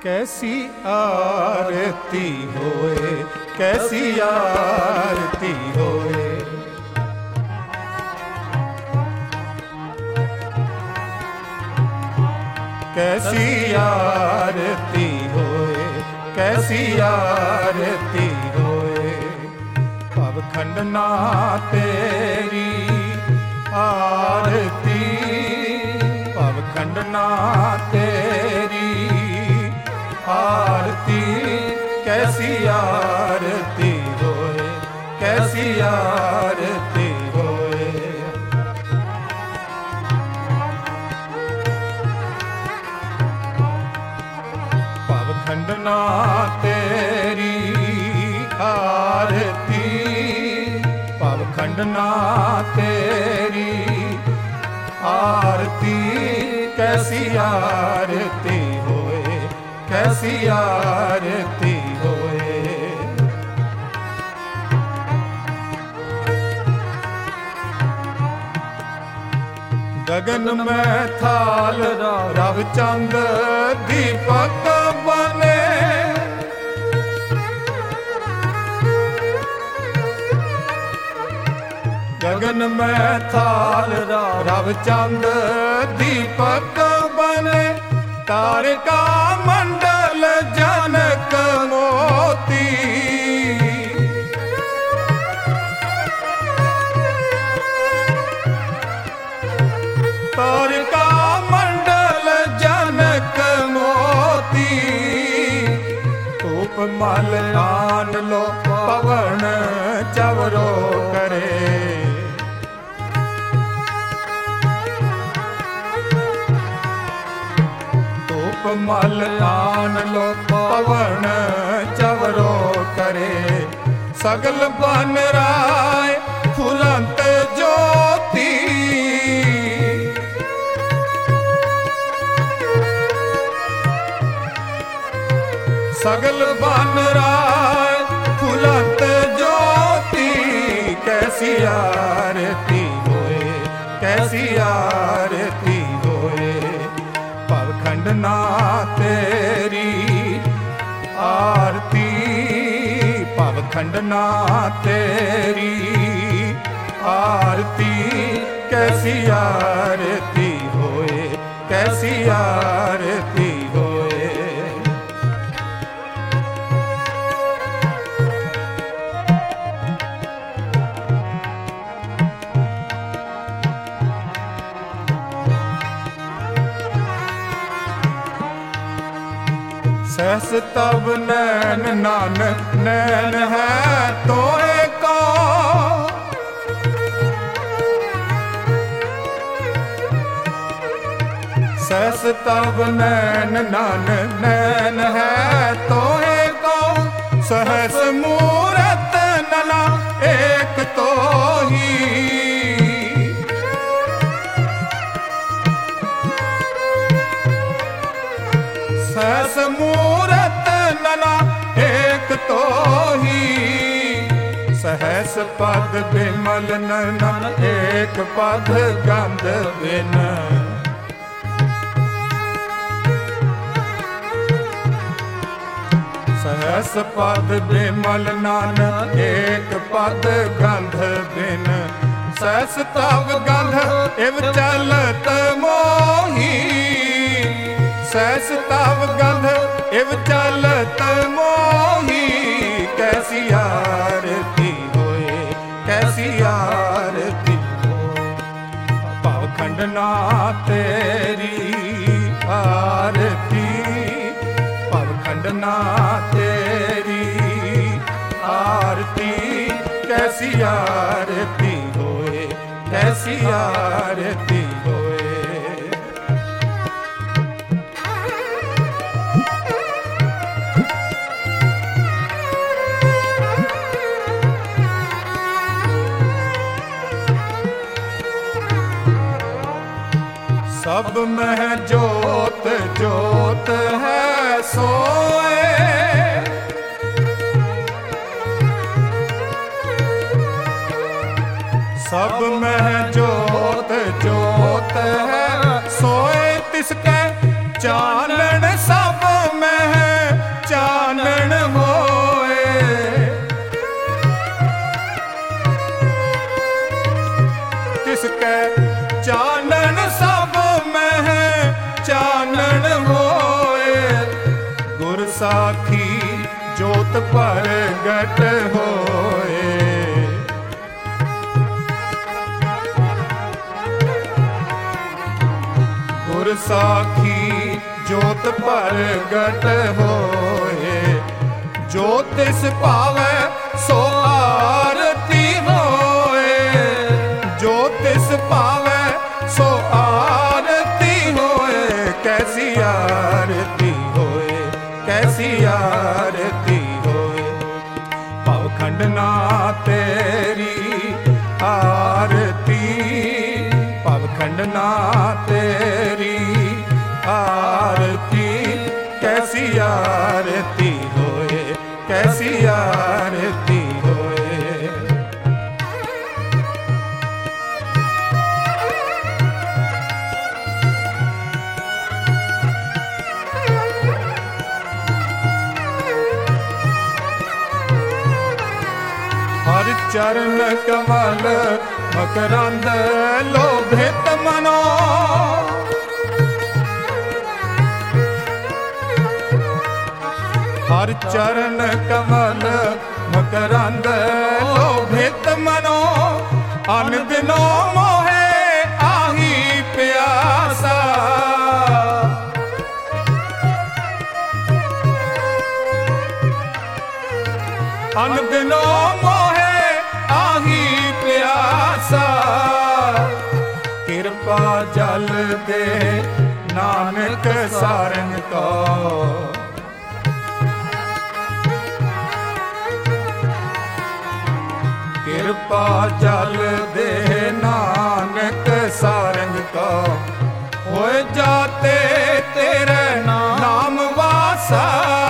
कैसी आरती होए, कैसी आरती होए। कैसी आरती होए, कैसी आरती होए। पव खंडना तेरी आरती, पव खंडना तेरी आरती। कैसी आरती होए, कैसी आरती होए। पव खंडना तेरी आरती, पव खंडना तेरी आरती। कैसी आरती होए, कैसी आरती होए। गगन में थाल रव चंद दीपक बने। गगन में थाल रव चंद दीपक बने। तारका मंडल जनक मोती। तारका मंडल जनक मोती। धूप मल आन लो पवन चवरो करे। मल आन लो पवन चवरो करे। सगल बन राय फुलंत ज्योति। सगल बन राय फुलंत ज्योति। कैसी आरती होए, कैसी आरती होए। पव खंडना तेरी आरती, पव खंडना तेरी आरती। कैसी आरती होए, कैसी आरती होए। सहस तब नैन नानक नैन है तोरे को। सहस तब नैन नानक नैन है तोरे को। सहस मूरत नना एक तो ही। सहस मूरत नना एक तो ही। सहस पद बिमल नन एक पद गंध बिन। सहस पद बिमल नन एक पद गंध बिन। सहस तव गंध इव चलत मोही। सहस तव गंध इव चलत मोही। कैसी आरती होए, कैसी आरती होए। पव खंडना तेरी आरती, पव खंडना तेरी आरती। कैसी आरती होए, कैसी आरती होए। सब में जोत जोत है सोए। सब में जोत जोत है सोए। तिसके चानन सब में ਜੋਤ ਪ੍ਰਗਟ ਹੋਏ। ਗੁਰ ਸਾਖੀ ਜੋਤ ਪ੍ਰਗਟ ਹੋਏ। ਜੋ ਤਿਸ ਭਾਵੈ ਸੋ ਆਰਤੀ ਹੋਏ। ਜੋ ਤਿਸ ਭਾਵੈ ਸੋ ਆਰਤੀ ਹੋਏ। ਕੈਸੀ ਆਰਤੀ ਹੋਏ, ਕੈਸੀ ਆਰਤੀ ਹੋਏ। ਭਵਖੰਡ ਨਾ ਤੇਰੀ ਆਰਤੀ, ਭਵਖੰਡ ਨਾ ਤੇਰੀ ਆਰਤੀ। ਕੈਸੀ ਆਰਤੀ ਹੋਏ, ਕੈਸੀ ਆਰਤੀ ਹੋਏ। ਹਰ ਚਰਨ ਕਮਲ ਮਕਰੰਦ ਲੋਭਿਤ ਮਨੋ। ਹਰ ਚਰਨ ਕਮਲ ਮਕਰੰਦ ਲੋਭਿਤ ਮਨੋ। ਅਨ ਦਿਨੋ ਮੋਹੇ ਆਹੀ ਪਿਆਸਾ। ਅਨ ਦਿਨੋ ਮੋਹੇ ਆਹੀ ਪਿਆਸਾ। ਕਿਰਪਾ ਜਲ ਦੇ ਨਾਨਕ ਸਾਰੰਗ ਕੋ। ਕਿਰਪਾ ਜਲ ਦੇ ਨਾਨਕ ਸਾਰੰਗ ਕੋ। ਹੋਏ ਜਾਤੇ ਤੇਰੇ ਨਾਮ ਵਾਸਾ।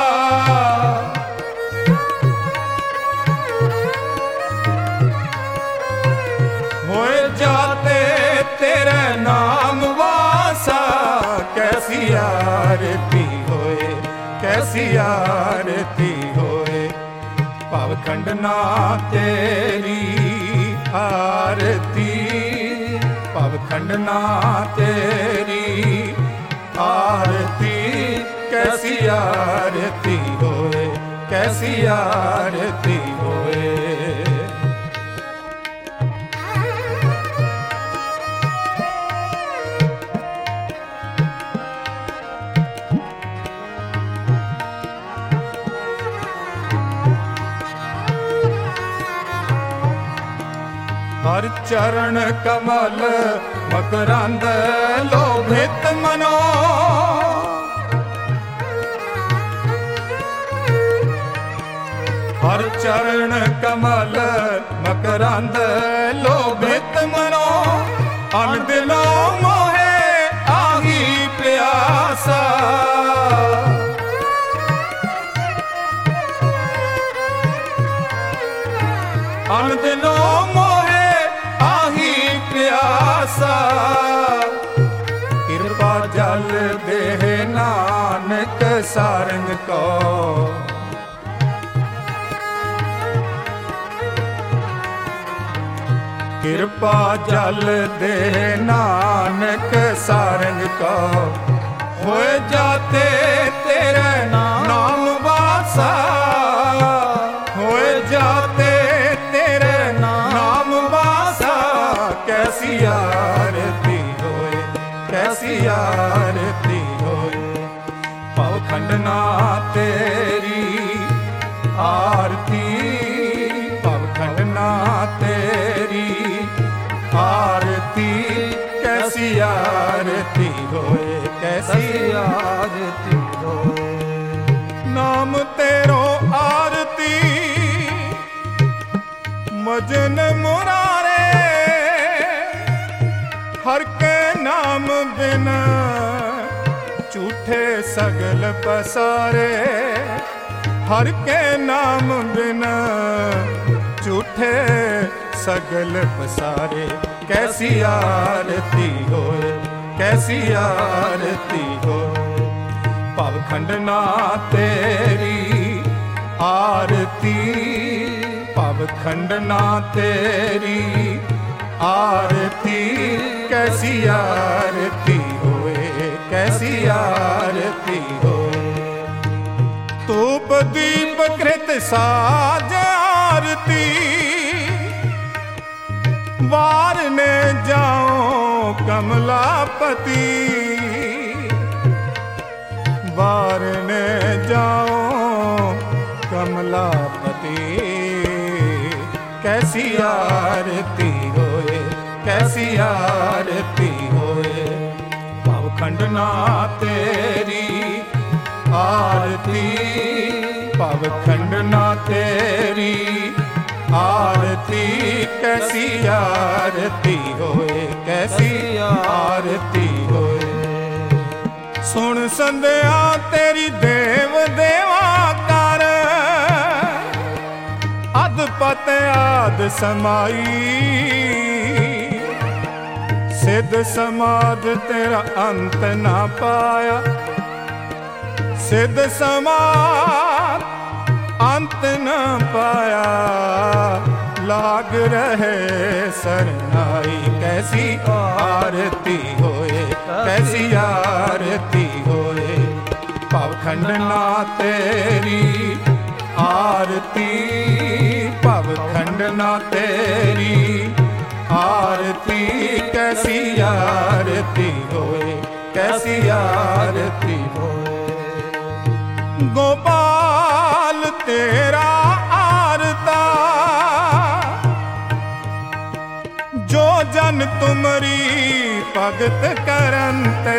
ਹੋਏ ਜਾਤੇ ਤੇਰੇ ਨਾਮ ਵਾਸਾ। ਕੈਸੀ ਆਰਤੀ ਹੋਏ, ਕੈਸੀ ਆਰਤੀ ਹੋਏ। ਭਵਖੰਡ ਨਾ ਤੇਰੀ ਆਰਤੀ, ਭਵਖੰਡ ਨਾ ਤੇਰੀ ਆਰਤੀ। ਕੈਸੀ ਆਰਤੀ ਹੋਏ, ਕੈਸੀ ਆਰਤੀ ਹੋਏ। ਹਰ ਚਰਨ ਕਮਲ ਮਕਰੰਦ ਲੋਭਿਤ ਮਨੋ। ਹਰ ਚਰਨ ਕਮਲ ਮਕਰੰਦ ਲੋਭਿਤ ਮਨੋ। ਅਨ ਦਿਨੋ ਮੋਹੇ ਆਹੀ ਪਿਆਸਾ। ਅਨ ਦਿਨੋ ਮੋਹੇ ਆਹੀ ਪਿਆਸਾ। ਕਿਰਪਾ ਜਲ ਦੇ ਨਾਨਕ ਸਾਰੰਗ ਕੋ। ਕਿਰਪਾ ਜਲ ਦੇ ਨਾਨਕ ਸਾਰੰਗ ਕੋ। ਹੋਏ ਜਾਤੇ ਤੇਰੇ ਨਾਮ ਵਾਸਾ। ਹੋਏ ਜਾਤੇ ਤੇਰੇ ਨਾਮ ਵਾਸਾ। ਕੈਸੀ ਆਰਤੀ ਹੋਏ, ਕੈਸੀ ਆਰਤੀ ਹੋਏ। ਭਵਖੰਡ ਨਾ ਤੇਰੀ ਆਰਤੀ, ਭਵਖੰਡ ਨਾ ਤੇਰੀ ਆਰਤੀ। ਕੈਸੀ ਆਰਤੀ ਹੋਏ, ਕੈਸੀ ਆਰਤੀ ਹੋਏ। ਨਾਮ ਤੇਰੋ ਆਰਤੀ ਮਜਨ ਮੁਰਾਰੇ। ਹਰ ਕੇ ਨਾਮ ਬਿਨ ਝੂਠੇ ਸਗਲ ਪਸਾਰੇ। ਹਰ ਕੇ ਨਾਮ ਬਿਨ ਝੂਠੇ ਸਗਲ ਪਸਾਰੇ। ਕੈਸੀ ਆਰਤੀ ਹੋਏ, ਕੈਸੀ ਆਰਤੀ ਹੋਏ। ਭਵਖੰਡ ਨਾ ਤੇਰੀ ਆਰਤੀ, ਭਵਖੰਡ ਨਾ ਤੇਰੀ ਆਰਤੀ। कैसी आरती होए, कैसी आरती होए। धूप दीप कृत साज आरती, वारने जाओ कमलापति, वारने जाओ कमलापति। कैसी आरती होए, कैसी आरती होए, भवखंडना तेरी आरती, भवखंडना तेरी आरती। कैसी आरती होए, कैसी आरती होए। सुन संध्या तेरी देव देवा कर, अधपत आद समाई, सिद्ध समाध तेरा अंत ना पाया, सिद्ध समाध अंत न पाया, लाग रहे सरनाई। कैसी आरती होए, कैसी आरती होए, भवखंडना तेरी आरती, भवखंडना तेरी आरती। कैसी आरती होए, कैसी आरती होए। गोपाल तेरा आरता, जो जन तुमरी भगत करंते,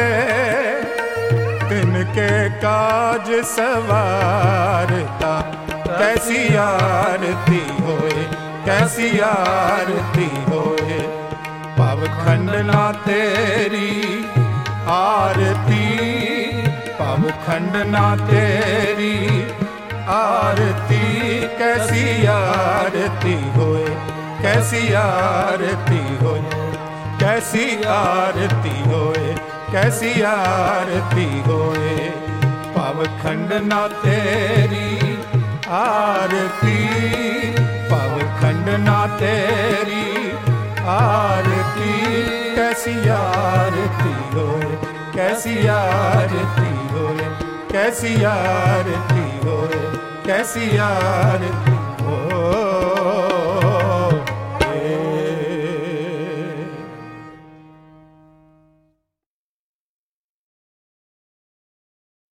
तिनके काज सवारता। कैसी आरती होए, कैसी आरती होए, भवखंडना तेरी आरती, भवखंडना तेरी आरती। कैसी आरती होए, कैसी आरती होए, कैसी आरती होए, कैसी आरती होए, भवखंडना तेरी आरती, भवखंडना तेरी आरती। कैसी आरती होए, कैसी आरती होए, कैसी आरती होए, कैसी आरती।